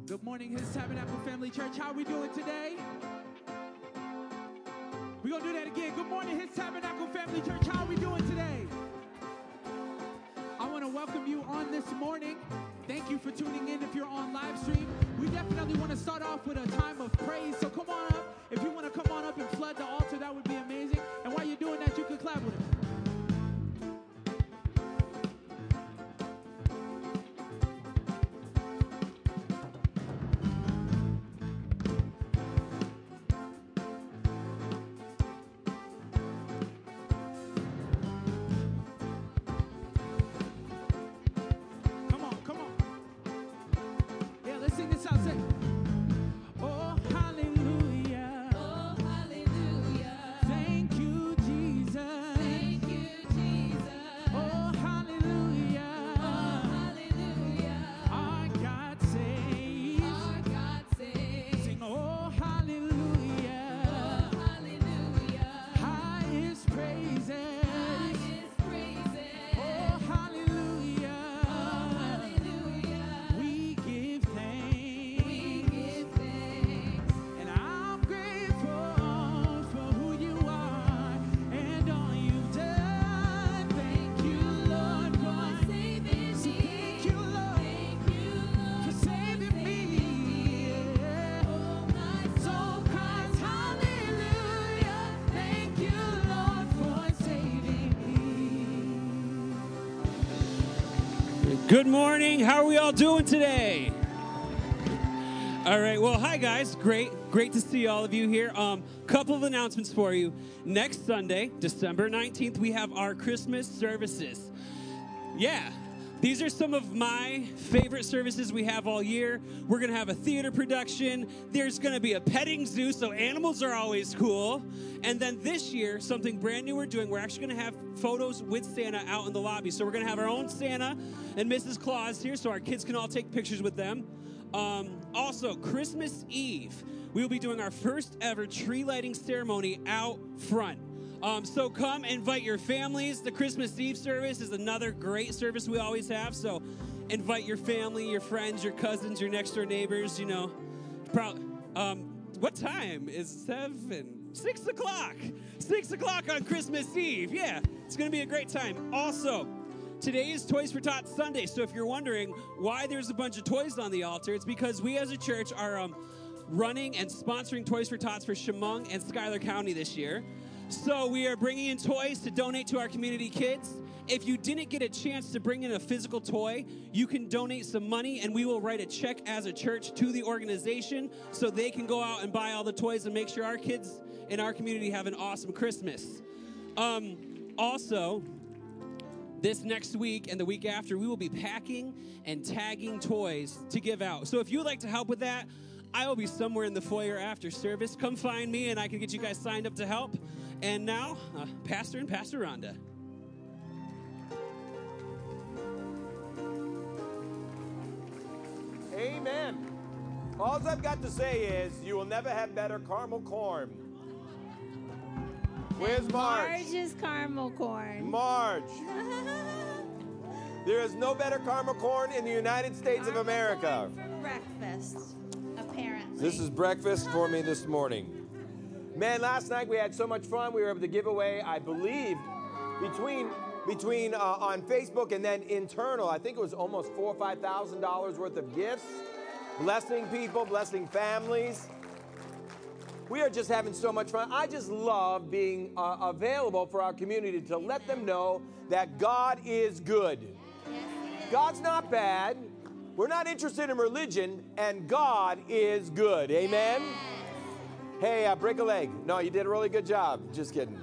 Good morning, His Tabernacle Family Church. How are we doing today? We're going to do that again. Good morning, His Tabernacle Family Church. How are we doing today? I want to welcome you on this morning. Thank you for tuning in if you're on live stream. We definitely want to start off with a time of praise. So come on up. If you want to come on up and flood the altar, that would be amazing. And while you're doing that, you can clap with us. Good morning. How are we all doing today? All right. Well, hi, guys. Great to see all of you here. Couple of announcements for you. Next Sunday, December 19th, we have our Christmas services. Yeah. These are some of my favorite services we have all year. We're going to have a theater production. There's going to be a petting zoo, so animals are always cool. And then this year, something brand new we're doing, we're actually going to have photos with Santa out in the lobby. So we're going to have our own Santa and Mrs. Claus here so our kids can all take pictures with them. Also, Christmas Eve, we will be doing our first ever tree lighting ceremony out front. So come invite your families. The Christmas Eve service is another great service we always have. So invite your family, your friends, your cousins, your next door neighbors, you know. What time is 6 o'clock. 6 o'clock on Christmas Eve. Yeah, it's going to be a great time. Also, today is Toys for Tots Sunday. So if you're wondering why there's a bunch of toys on the altar, it's because we as a church are running and sponsoring Toys for Tots for Chemung and Schuyler County this year. So we are bringing in toys to donate to our community kids. If you didn't get a chance to bring in a physical toy, you can donate some money, and we will write a check as a church to the organization so they can go out and buy all the toys and make sure our kids in our community have an awesome Christmas. Also, this next week and the week after, we will be packing and tagging toys to give out. So if you would like to help with that, I will be somewhere in the foyer after service. Come find me, and I can get you guys signed up to help. And now, Pastor and Pastor Rhonda. Amen. All I've got to say is you will never have better caramel corn. Where's Marge? Marge's caramel corn. Marge. There is no better caramel corn in the United States of America. For breakfast, apparently. This is breakfast for me this morning. Man, last night we had so much fun. We were able to give away, I believe, between on Facebook and then internal, I think it was almost $4,000 or $5,000 worth of gifts, blessing people, blessing families. We are just having so much fun. I just love being available for our community to let them know that God is good. God's not bad. We're not interested in religion, and God is good. Amen? Hey, break a leg. No, you did a really good job. Just kidding.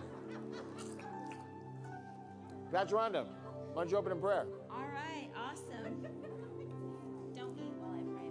Pastor Rhonda, why don't you open in prayer? All right, awesome. Don't eat while I pray,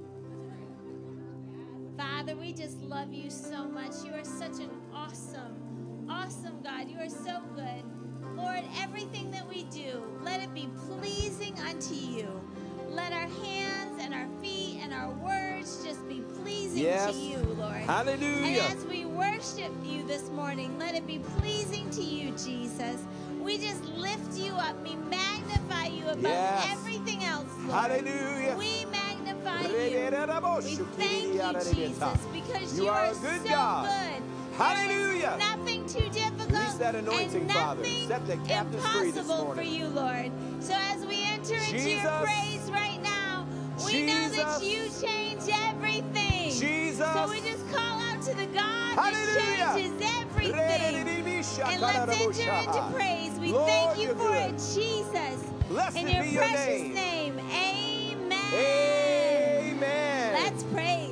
though. Father, we just love you so much. You are such an awesome God. You are so good. Lord, everything that we do, let it be pleasing unto you. Let our hands and our feet and our words just be pleasing to you, Lord. Hallelujah. And as we worship you this morning, let it be pleasing to you, Jesus. We just lift you up. We magnify you above everything else, Lord. Hallelujah. We magnify glorify you. We thank you, Jesus, because you are a good so God. good. Hallelujah. There is nothing too difficult Release that anointing, and Father. nothing Set the captives free this impossible for morning. you, Lord. So as we enter into your Jesus. praise right now, we know that you change everything. Jesus. So we just call out to the God Hallelujah. that changes everything. And let's enter into praise. We Lord, thank you you're for good. it, Jesus. Blessed In your be your precious name. name. Amen. Amen. Let's praise.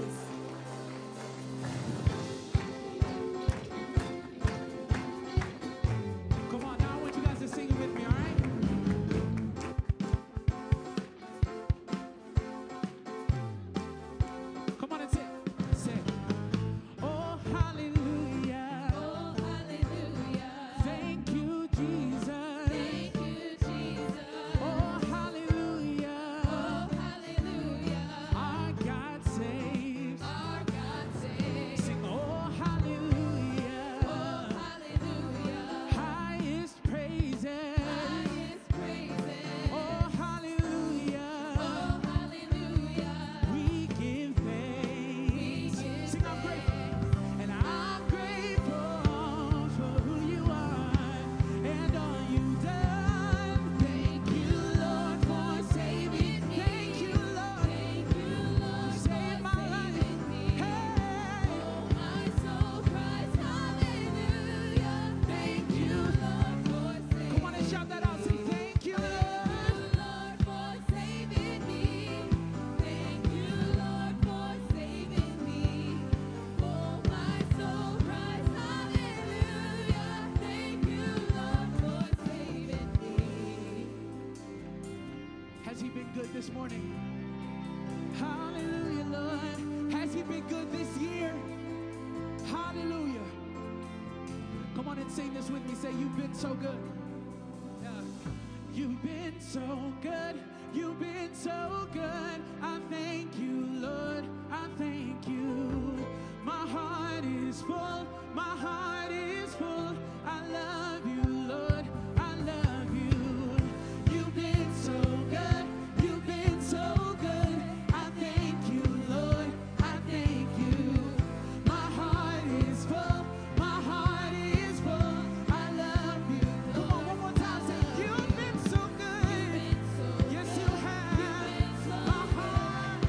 Come on, now I want you guys to sing it with me, all right? Come on and sing. Say, oh, hallelujah. Oh, hallelujah. Thank you, Jesus. Thank you, Jesus. Oh, hallelujah. Oh, hallelujah. Our God saves. Our God saves. Sing, oh, hallelujah. Oh, hallelujah. Highest praises. Highest praises. Oh, hallelujah. Oh, hallelujah. We give thanks. give Sing, I'm grateful. And I'm grateful for who you are and all you've done. Thank you, Lord, for saving. Thank you, Lord. Thank you, Lord, Save my for life. saving me. Hey. Oh, my soul cries hallelujah. Thank you, Lord, for saving Come on and shout that out. Say, thank you, Lord. Lord, for saving me. Thank you, Lord, for saving me. Oh, my soul cries hallelujah. Thank you, Lord, for saving me. Has he been good this morning? Hallelujah, Lord. Has he been good this year? Hallelujah. Come on and sing this with me. Say, you've been so good. Yeah. You've been so good. You've been so good. I thank you, Lord. I thank you. My heart is full. My heart is full. I love you, Lord. I love you. You've been so good. You've been so good. I thank you, Lord. I thank you. My heart is full. My heart is full. I love you. Come on, one more time. Say, you've been so good. Yes, you have. My heart.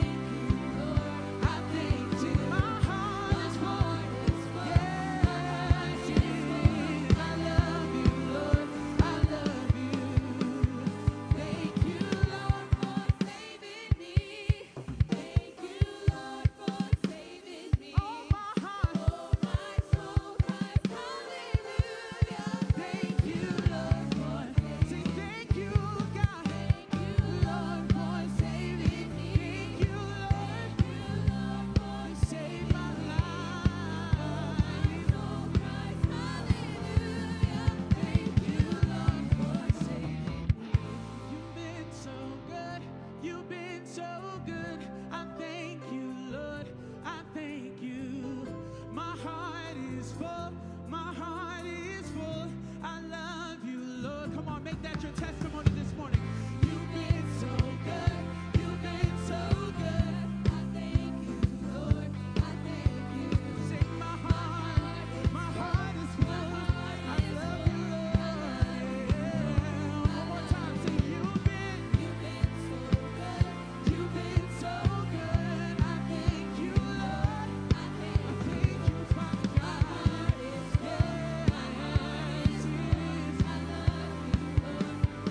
I thank you. My heart is full. Yes, it is. I love you, Lord. I love you. Thank you, Lord, for saving me. Thank you, Lord, for saving me. Oh, my heart. Oh, my soul cries hallelujah. Thank you, Lord, for say thank you, God. Thank you, Lord, for saving me. Thank you, Lord, for saving my life. soul cries hallelujah. Thank you, Lord, for saving me. You've been so good. You've been so good. I thank you, Lord. I thank you. My heart is full. My heart is full. I love you, Lord. Come on, make that your testimony this morning. You've been so good. You've been so good. I thank you, Lord. I thank you. Sing my heart is full. I love you, Lord. Yeah. One more time, say you've been so good. You've been so good. I thank you, Lord. I thank you, Father God. Yes, it is. I love you, Lord.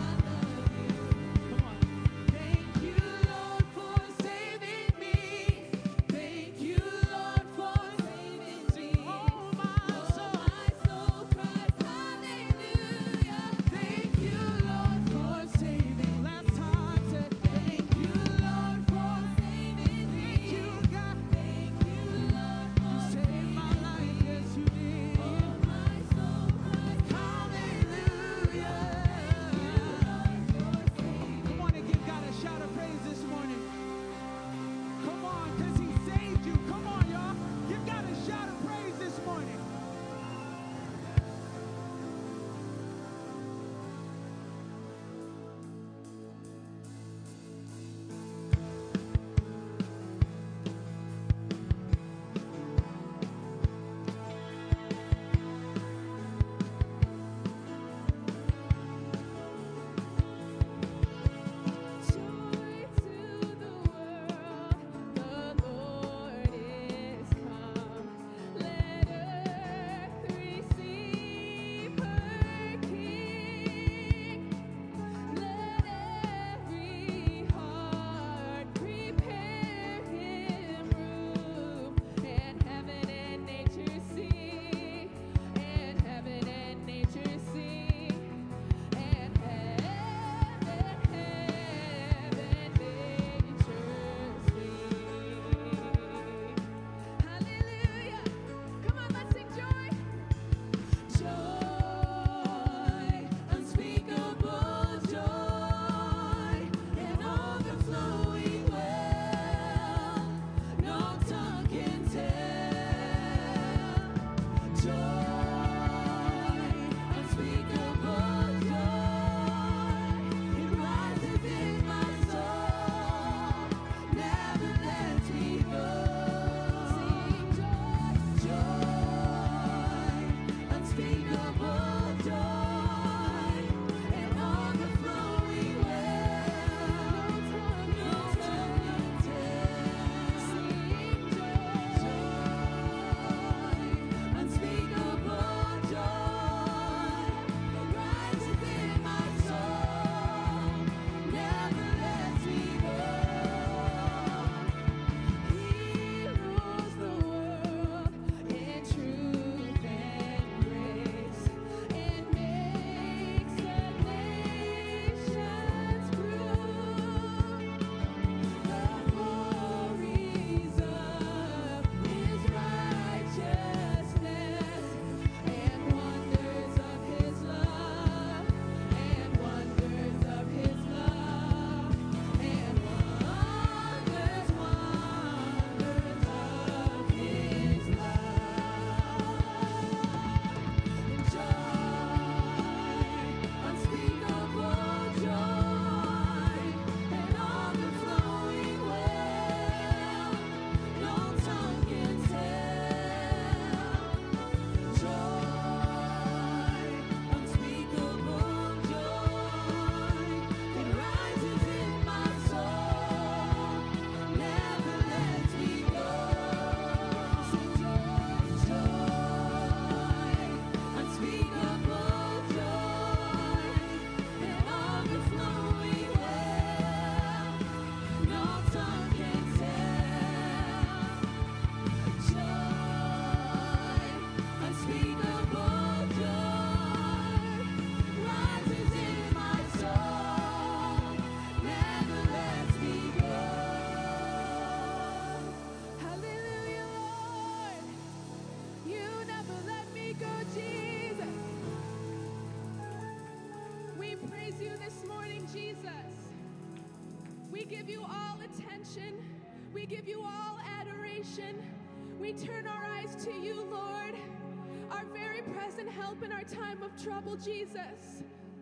praise you this morning, Jesus. We give you all attention. We give you all adoration. We turn our eyes to you, Lord, our very present help in our time of trouble, Jesus.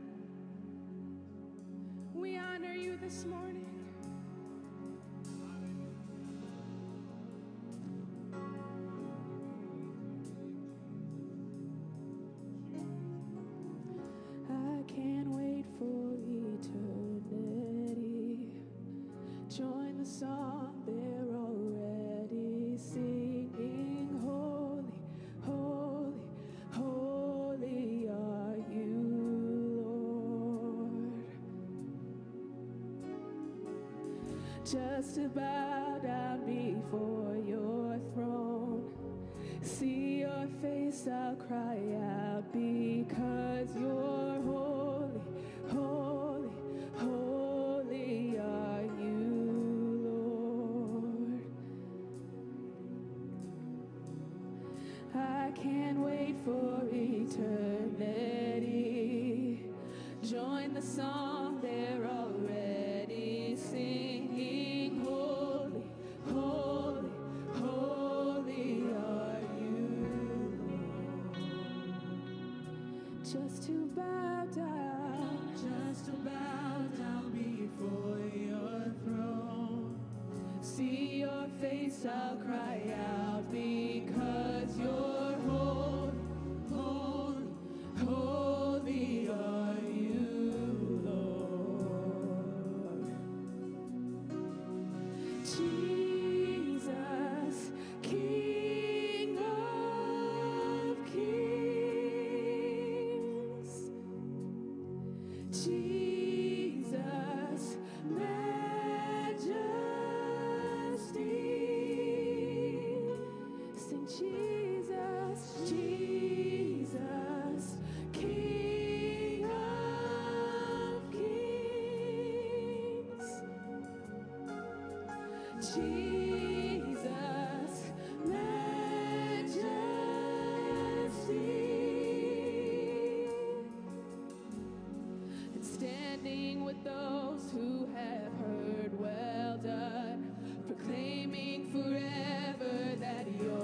We honor you this morning. I can't wait for eternity. Join the song they're already singing. Holy, holy, holy are you, Lord. Just to bow down before your throne. See your face, I'll cry out because you're holy, holy, holy are you, Lord. I can't wait for eternity. Join the song they're already singing. Holy, holy, holy are you, Lord. Just to bow down before your throne. See your face, I'll cry out because you're holy, holy, holy are you, Lord. Jesus, King of kings. Jesus, majesty. Sing Jesus, Jesus, King of kings. Jesus, majesty. And standing with those who have heard, well done, proclaiming forever that your